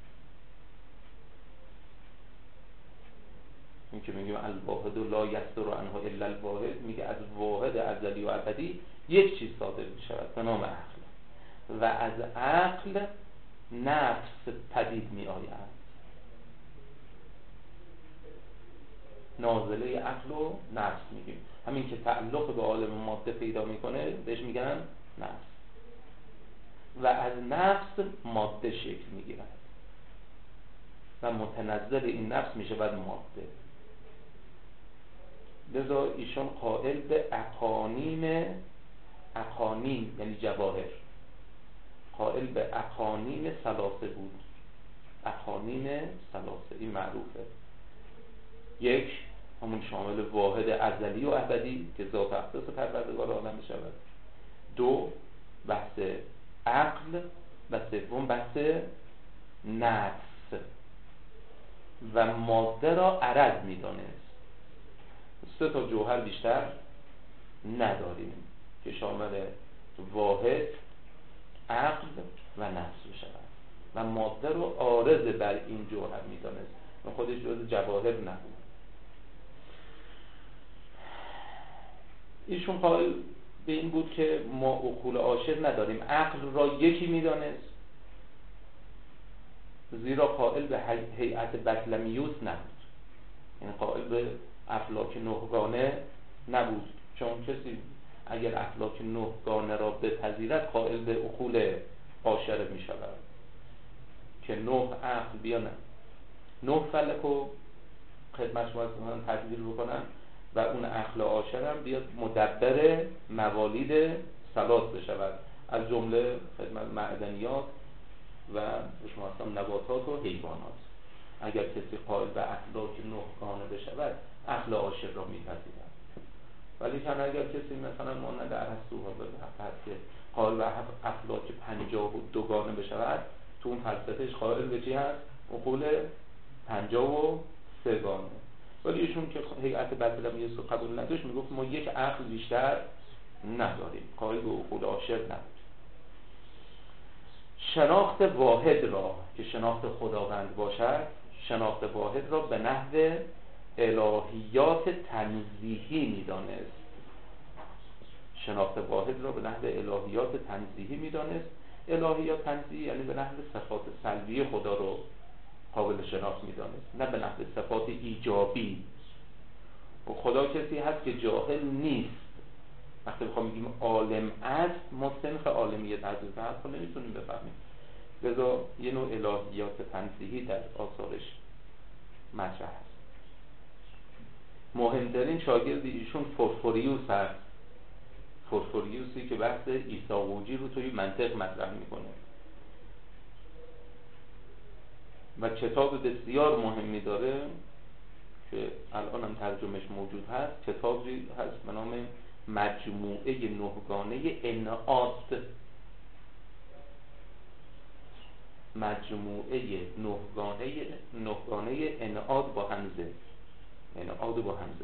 این که میگیم الواحد لا یصدر عنه الا الواحد، میگه از واحد ازلی و ابدی یک چیز صادر می شود به نام عقل و از عقل نفس پدید می آید. نازله عقل و نفس میگیم، همین که تعلق به عالم ماده پیدا میکنه بهش میگن نفس و از نفس ماده شکل میگیرد و متنزل این نفس میشه بعد ماده. لذا ایشون قائل به اقانیم یعنی جواهر، قائل به اقانیم ثلاثه بود. اقانیم ثلاثه این معروفه. یک، همون شامل واحد ازلی و ابدی که ذات اقدس پروردگار عالم شود. دو، بحث عقل و سوم بحث نفس و ماده را عرض می‌دانست. 3 تا جوهر بیشتر نداریم که شامل واحد، عقل و نفس بشود و ماده رو عارض بر این جوهر می‌دانست و خودش جز جواهر نبود. ایشون قائل به این بود که ما عقول عاشر نداریم، عقل را یکی می‌دانست، زیرا قائل به هیئت بطلمیوس نبود، یعنی قائل به افلاک 9گانه نبود، چون کسی اگر افلاک 9گانه را بپذیرد قائل به عقول عاشر می شود که 9 عقل بیان 9 فلک رو خدمت شما تدبیر بکنن و اون عقل عاشر هم بیاد مدبر موالید ثلاث بشود، از جمله خدمت معدنیات و شما اصلا نباتات و حیوانات. اگر کسی قائل به افلاک 9گانه بشود عقل عاشر را میپذیرد، ولی چون اگر کسی مثلا مانند ارسطو هست که قائل به افلاک 52گانه بشود، تو اون فلسفهش قائل به چی هست؟ عقول 53گانه. ولی ایشون که هیئت بطلمیوس رو قبول نداشت، میگفت ما یک عقل بیشتر نداریم، قائل به عقول عاشر نبود. شناخت واحد را که شناخت خداوند باشد، شناخت واحد را به نحو الهیات تنزیهی می‌دانست. شناخت واحد را به نحو الهیات تنزیهی می‌دانست. الهیات تنزیهی یعنی به نحو صفات سلبی خدا رو قابل شناخت می‌دانست، نه به نحو صفات ایجابی. و خدا کسی هست که جاهل نیست. وقتی بخوام بگیم عالم است، ما صنف عالمیت عزیز هست رو نمیتونیم بفهمیم. لذا یه نوع الهیات تنزیهی در آثارش مطرح هست. مهمترین شاگرد ایشون فورفوریوس هست، پورفوریوسی که بحث ایساقوجی رو توی منطق مطرح میکنه و کتاب بسیار مهمی داره که الان هم ترجمهش موجود هست. کتابی هست به نام مجموعه نهگانه انعاد، مجموعه نهگانه انعاد با همزه، انعاد با همزه،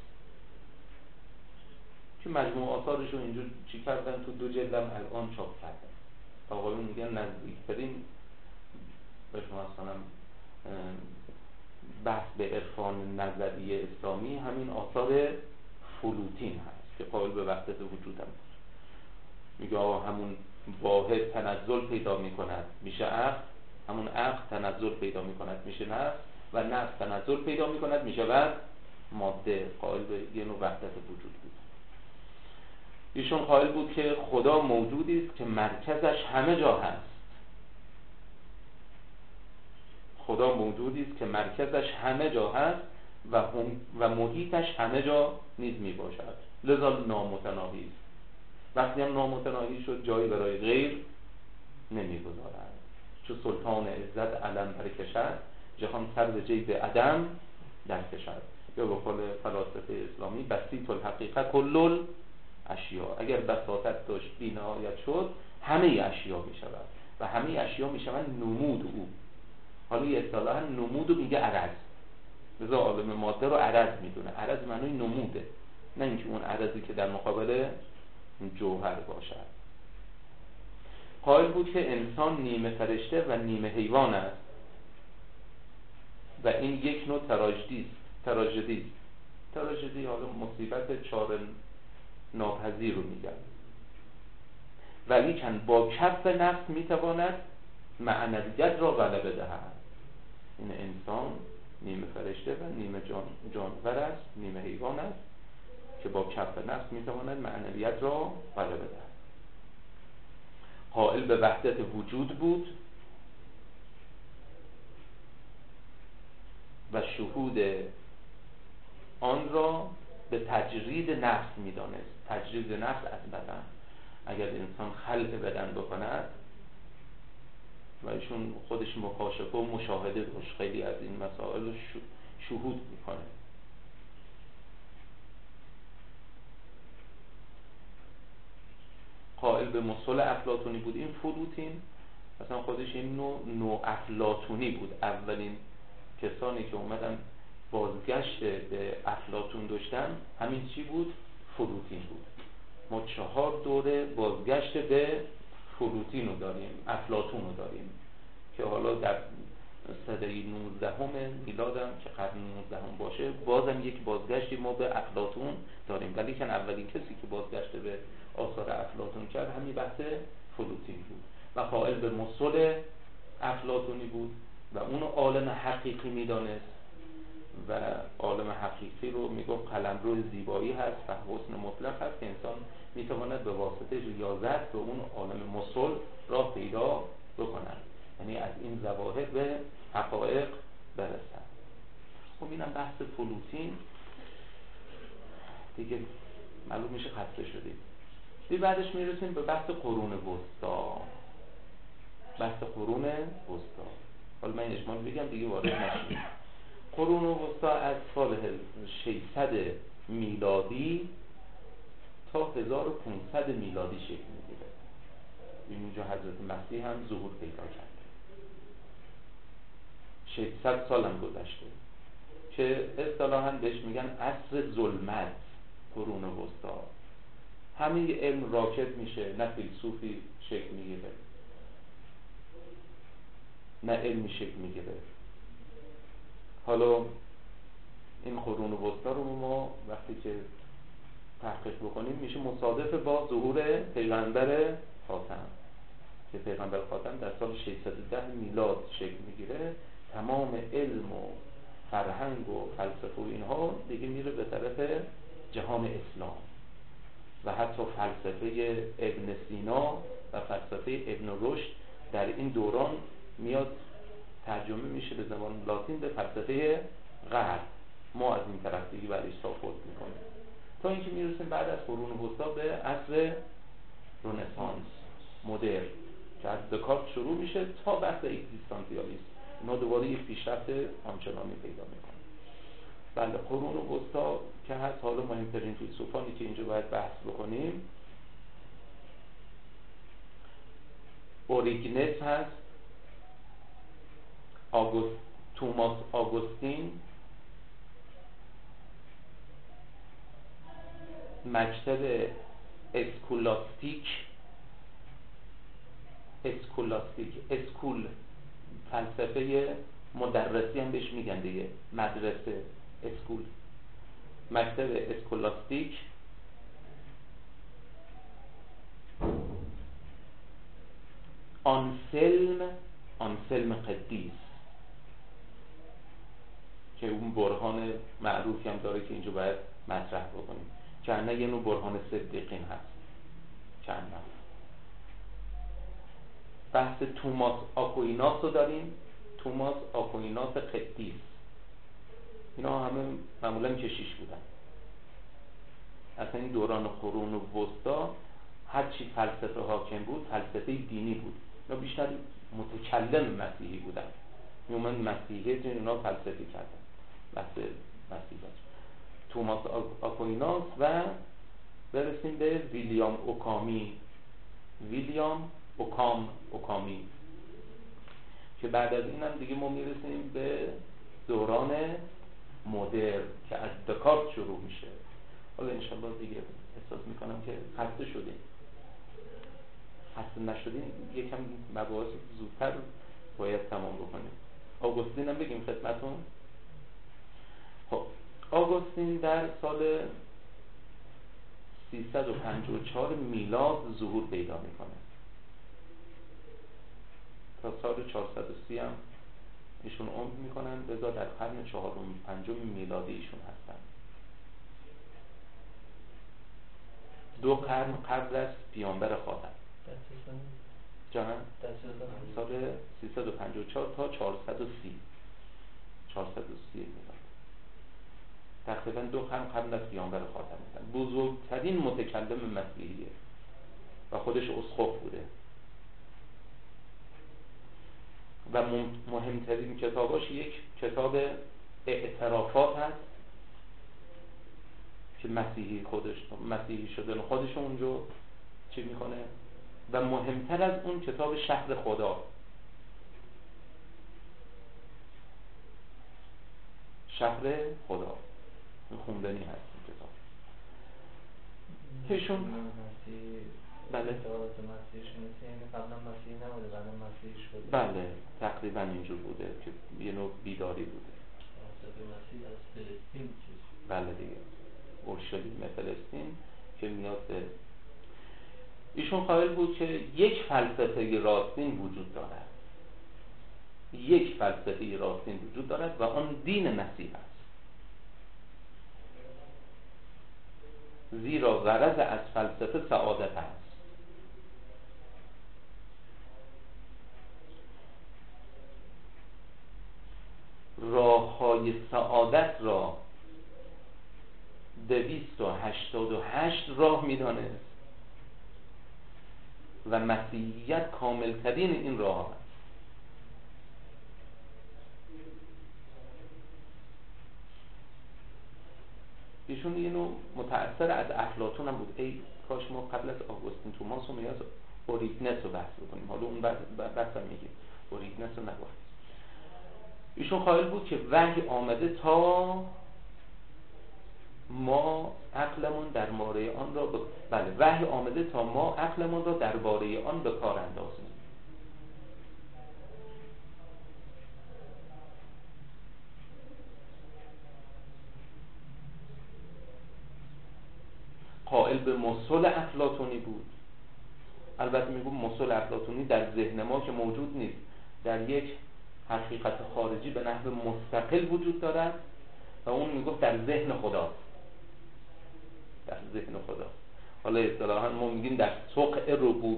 که مجموعه آثارش رو اینجور چی کردن تو 2 جلد هم الان چاپ کردن. آقایون میگن نزدیکترین به شما مثلا بحث به عرفان نظری اسلامی همین آثار فلوتین هست که قائل به وحدت وجود هم بود. میگه همون واحد تنزل پیدا میکند میشه عقل، همون عقل تنزل پیدا میکند میشه نفس و نفس تنزل پیدا میکند میشه بعد ماده. قائل به یه نوع وحدت وجود بود. ایشون قائل بود که خدا موجودی است که مرکزش همه جا هست. خدا موجودی است که مرکزش همه جا هست و محیطش همه جا نیز می باشد، لذا نامتناهی است. وقتی هم نامتناهی شد جایی برای غیر نمی گذارد. چو سلطان عزت علم برکشد، جهان سر به جیب عدم در کشد. یا به قول فلاسفه اسلامی بسیط الحقیقه کل اشیا، اگر بساطت داشت بی‌نهایت شد همه اشیا می شود و همه اشیا می شود نمود او. حالا یه اصطلاحاً نمودو میگه عرض، لذا عالم ماده رو عرض میدونه. عرض معنی نموده، نه اینکه اون عرضی که در مقابل جوهر باشد. قائل بود که انسان نیمه فرشته و نیمه حیوان است و این یک نوع تراژدی است. تراژدی حالا مصیبت چاره ناپذیر رو میگن. ولیکن با کف نفس میتواند معنویت را غلبه دهد. این انسان نیمه فرشته و نیمه جانور است، نیمه حیوان است که با کف نفس میتواند معنویت را غلبه دهد. قائل به وحدت وجود بود و شهود آن را به تجرید نفس میدانست. تجرید نفس از بدن، اگر انسان خلع بدن بکند و ایشون خودش مکاشفه و مشاهده داشت، خیلی از این مسائل رو شهود میکنه. قائل به مصول افلاطونی بود. این فلوتین مثلا خودش این نوع افلاطونی بود. اولین کسانی که اومدن بازگشت به افلاطون داشتن همین چی بود؟ فلوتین بود. ما 4 دوره بازگشت به فلوتین رو داریم، افلاطون رو داریم که حالا در سده 19 میلادم که قرن 19 باشه بازم یک بازگشتی ما به افلاطون داریم. ولی که اولین کسی که بازگشت به آثار افلاطون کرد همین بحث فلوتین بود و قائل به مصول افلاطونی بود و اون عالم حقیقی میدانست و عالم حقیقی رو میگفت قلمرو زیبایی هست و حسن مطلق هست که انسان میتواند به واسطه ریاضت به اون عالم مصول راه پیدا بکند، یعنی از این ظواهر به حقایق برسد. خب اینم بحث فلوتین دیگه معلوم میشه خسته شدید. دیگه بعدش میرسیم به بحث قرون وسطا. بحث قرون وسطا حالا من اجمال بگم دیگه وارد نشیم. قرون وسطا از سال 600 میلادی تا 1500 میلادی شکل میگیره. اینجا حضرت مسیح هم ظهور پیدا کرد. 600 سال هم گذشته که اصطلاحاً بهش میگن عصر ظلمت. قرون وسطا همه علم راکد میشه، نه فیلسوفی شکل میگیره نه علمی شکل میگیره. حالا این قرون وسطا رو ما وقتی که تحقیق بکنیم میشه مصادف با ظهور پیغمبر خاتم که پیغمبر خاتم در سال 610 میلاد شکل میگیره. تمام علم و فرهنگ و فلسفه و اینها دیگه میره به طرف جهان اسلام و حتی فلسفه ابن سینا و فلسفه ابن رشد در این دوران میاد ترجمه میشه به زبان لاتین به فلسفه غرب. ما از این طرف دیگه برای ساپورت میکنیم. تا اینکه میرسیم بعد از قرون وسطا به عصر رنسانس مدرن که از دکارت شروع میشه تا بحث اگزیستانسیالیسم. اینا دوباره یک پیشرفت آنچنانی پیدا میکنه. بله قرون وسطا که هست، حالا مهمترین فیلسوفانی که اینجا باید بحث بکنیم اوریگنس هست، توماس آگوستین، مکتب اسکول فلسفه مدرسی هم بهش میگن دیگه، مدرسه اسکول، مکتب اسکولاستیک، آنسلم قدیس که اون برهان معروفی هم داره که اینجا باید مطرح بکنیم، چند یه نوع برهان صدیقین هست چند نوع. بحث توماس آکویناس رو داریم، توماس آکویناس قدیس، اینا همه معمولا کشیش بودن. اصلا این دوران قرون وسطا هرچی فلسفه حاکم بود فلسفه دینی بود، اینا بیشتر متکلم مسیحی بودن، میومن مسیحیت اینا فلسفی کردن، بحث مسیحیت. توماس آکویناس و برسیم به ویلیام اوکامی که بعد از این هم دیگه ما میرسیم به دوران مدرن که از دکارت شروع میشه. حالا انشالله دیگه احساس میکنم که خسته شدیم، خسته نشدیم یکم مباحث زودتر باید تمام بکنیم. آگوستین هم بگیم خدمتون. خب آگوستین در سال 354 میلاد ظهور پیدا میکنه، تا سال 430 هم ایشون عمر میکنن، لذا در قرن 4 و 5 میلادی ایشون هستن. 2 قرن قبل از پیامبر خاتم جانم سال 354 تا 430 میلاد، تقریبا 2 قرن قبل از پیامبر خاتم هستن. بزرگترین متکلم مسیحیه و خودش اسقف بوده و مهمترین کتاباش یک کتاب اعترافات هست که مسیحی شدن خودش اونجا چی میکنه، و مهمتر از اون کتاب شهر خدا، این خوندنی هست این کتاب. ایشون بله قبلا مسیحی نبوده بعد مسیحی شده. بله تقریبا اینجور بوده که یه نوع بیداری بوده. مسیح از فلسطین بله دیگه اورشلیم فلسطین که میاد. ایشون قائل بود که یک فلسفه راستین وجود دارد و آن دین مسیح است، زیرا غرض از فلسفه سعادت است. راه‌های سعادت را 288 راه می‌دانست و مسیحیت کاملترین این راه است. ایشون یه نوع متأثر از افلاطون هم بود. ای کاش ما قبل از آگوستین توماس و میاز اوریگنس رو بحث بکنیم، حالا اون بحث هم میگیم، اوریگنس رو نگفتیم. ایشون قائل بود که وحی آمده تا ما عقلمون درباره آن را وحی آمده تا ما عقلمون را درباره آن به کار اندازیم. قائل به مصول افلاطونی بود. البته میگم مصول افلاطونی در ذهن ما که موجود نیست، در یک حقیقت خارجی به نحو مستقل وجود دارد و اون میگفت در ذهن خدا. حالا اصطلاحاً ما میگیم در سوق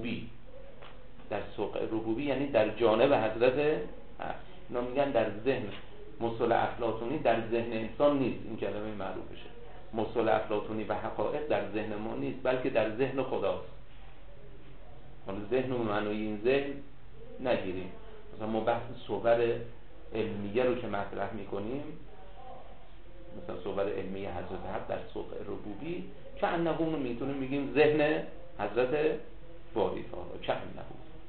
ربوبی یعنی در جانب حضرت. اینا میگن در ذهن. مصول افلاطونی در ذهن انسان نیست، این کلمه معروفشه. مصطلح افلاطونی و حقایق در ذهن ما نیست، بلکه در ذهن خداست. حالا ذهن و معنای این ذهن نگیریم. مثلا ما بحث صور علمیه رو که مطرح میکنیم، مثلا صور علمیه حضرت حق در صور ربوبی، که انه رو میتونیم میگیم ذهن حضرت باری تعالی، که انه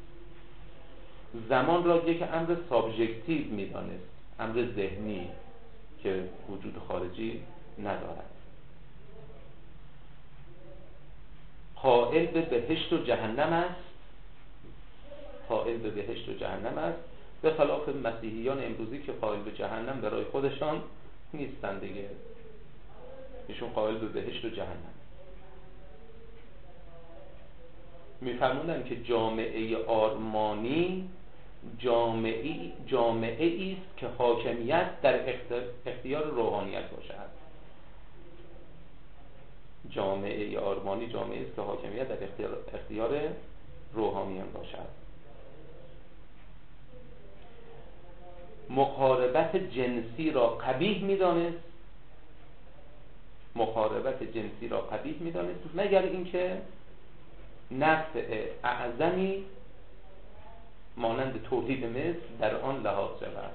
زمان را یک امر سابژکتیو میدانست، امر ذهنی که وجود خارجی ندارد. قائل به بهشت و جهنم است، قائل به بهشت و جهنم است، به خلاف مسیحیان امروزی که قائل به جهنم برای خودشان نیستن دیگه. ایشون قائل به بهشت و جهنم. میفرمودن که جامعه آرمانی جامعه است که حاکمیت در اختیار روحانیت باشد. جامعه آرمانی جامعه است که حاکمیت در اختیار روحانیان باشد. مقاربت جنسی را قبیح می‌دانست، مقاربت جنسی را قبیح می‌دانست، مگر اینکه نفع اعظمی مانند تولید مثل در آن لحاظ شود.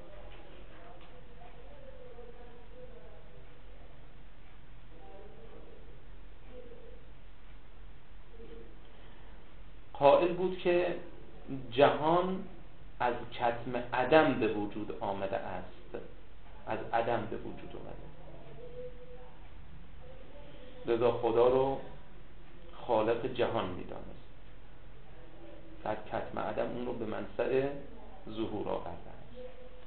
قائل بود که جهان از کتم عدم به وجود آمده است، از عدم به وجود آمده، لذا خدا رو خالق جهان می‌دانست، از کتم عدم اون رو به منصب ظهور آورده است.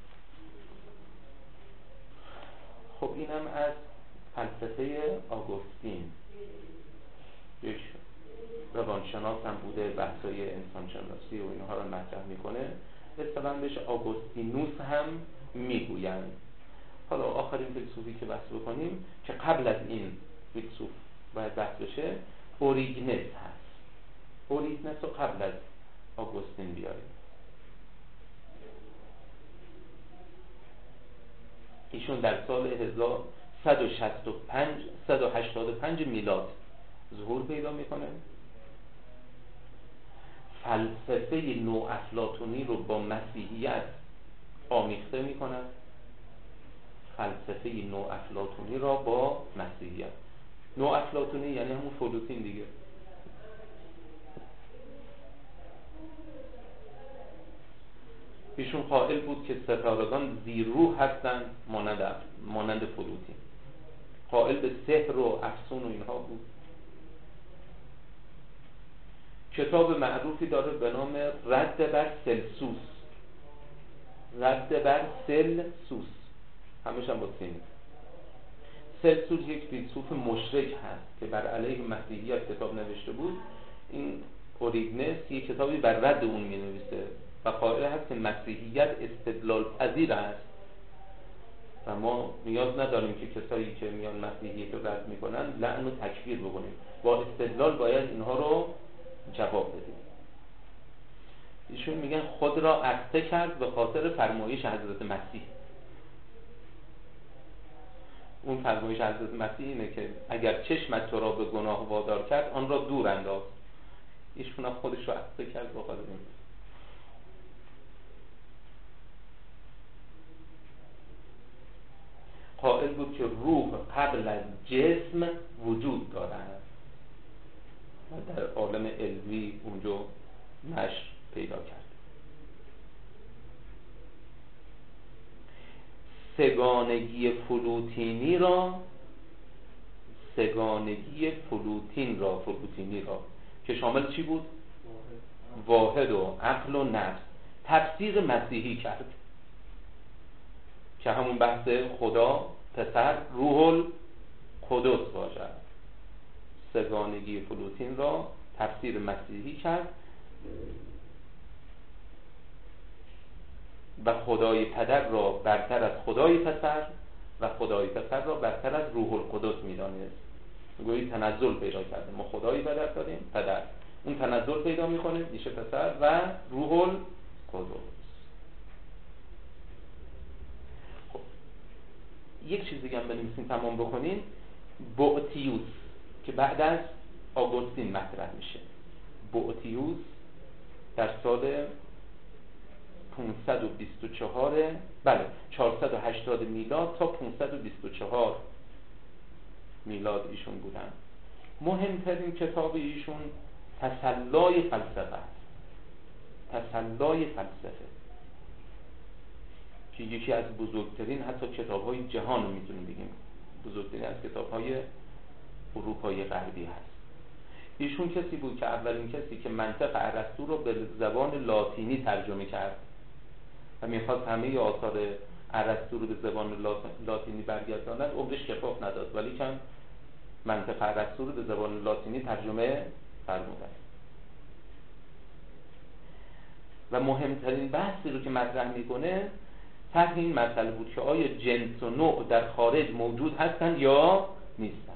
خب اینم از فلسفه آگوستین. یک روانشناس هم بوده، بحثای انسانشناسی و اینها رو مطرح میکنه، اصطلاحاً بهش آگوستینوس هم میگویند. حالا آخرین فیلسوفی که بحث بکنیم که قبل از این فیلسوف باید بحث بشه، اوریگنس هست. اوریگنس رو قبل از آگوستین بیاریم. ایشون در سال 1185 میلاد ظهور پیدا میکنه. فلسفه نوافلاطونی رو با مسیحیت آمیخته میکنه. فلسفه نوافلاطونی را با مسیحیت. نوافلاطونی یعنی همون فلوتین دیگه. ایشون قائل بود که ستارگان زیرروح هستند مانند فلوتین. قائل به سحر و افسون و اینها بود. کتاب معروفی داره به نام رد بر سلسوس. رد بر سلسوس، همش هم با سین. سلسوس یک فیلسوف مشرک هست که بر علیه مسیحیت کتاب نوشته بود. این اوریگنس یک کتابی بر رد اون می نویسه و قائل هست که مسیحیت استدلال پذیر است و ما نیاز نداریم که کسایی که میان مسیحیت رو رد میکنن لعن و تکفیر بکنیم، با استدلال باید اینها رو جواب بدیم. ایشون میگن خود را عقده کرد به خاطر فرمایش حضرت مسیح. اون فرمایش حضرت مسیح اینه که اگر چشمت تو را به گناه وادار کرد آن را دور انداز. ایشون هم خودش را عقده کرد به خاطر این. قائل بود که روح قبل از جسم وجود دارد و در عالم علوی اونجا نشر پیدا کرد. سگانگی فلوتینی را که شامل چی بود؟ واحد و عقل و نفس تفسیر مسیحی کرد که همون بحث خدا پسر روح القدس باشد. سگانگی فلوتین را تفسیر مسیحی کرد و خدای پدر را برتر از خدای پسر و خدای پسر را برتر از روح القدس می‌دانست. گویی تنزل پیدا کرده. ما خدای پدر داریم، پدر اون تنزل پیدا می‌کنه میشه پسر و روح القدس. خب یک چیز دیگه هم بنویسیم تمام بکنیم. بوتیوس که بعد از آگوستین مطرح میشه. بوتیوس در سال 524 480 میلاد تا 524 میلاد ایشون بودن. مهمترین کتاب ایشون تسلای فلسفه است. تسلای فلسفه که یکی از بزرگترین حتی کتاب‌های جهان رو میتونیم بگیم بزرگترین از کتاب‌های اروپای غربی هست. ایشون کسی بود که اولین کسی که منطق ارسطو رو به زبان لاتینی ترجمه کرد و میخواست همه آثار ارسطو رو به زبان لاتینی برگرداند. عمرش کفاف نداد ولی کن منطق ارسطو رو به زبان لاتینی ترجمه فرمودند. و مهمترین بحثی رو که مطرح میکنه تحت این مسئله بود که آیا جنس و نوع در خارج موجود هستند یا نیستند.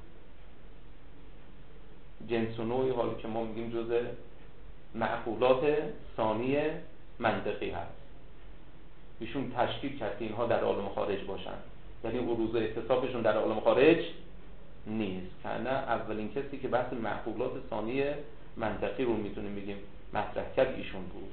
جنس و نوعی حالا که ما میگیم جزء معقولات ثانی منطقی هست. ایشون تشکیل کرد که اینها در عالم خارج باشند، یعنی عروض اتصافشون در عالم خارج نیست. که نه اولین کسی که بحث معقولات ثانی منطقی رو میتونیم بگیم مطرح کرد ایشون بود.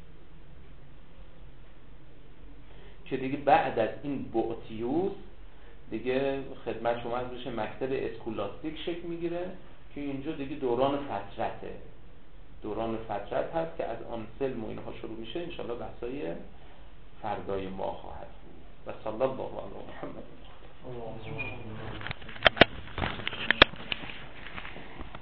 که دیگه بعد از این بوتیوس دیگه خدمت شما از بشه مکتب اسکولاستیک شکل میگیره که اینجا دیگه دوران فترته. دوران فترت هست که از آن سلم و اینها شروع میشه. انشاءالله بحثای فردای ما خواهد بود. و صلی الله علی محمد.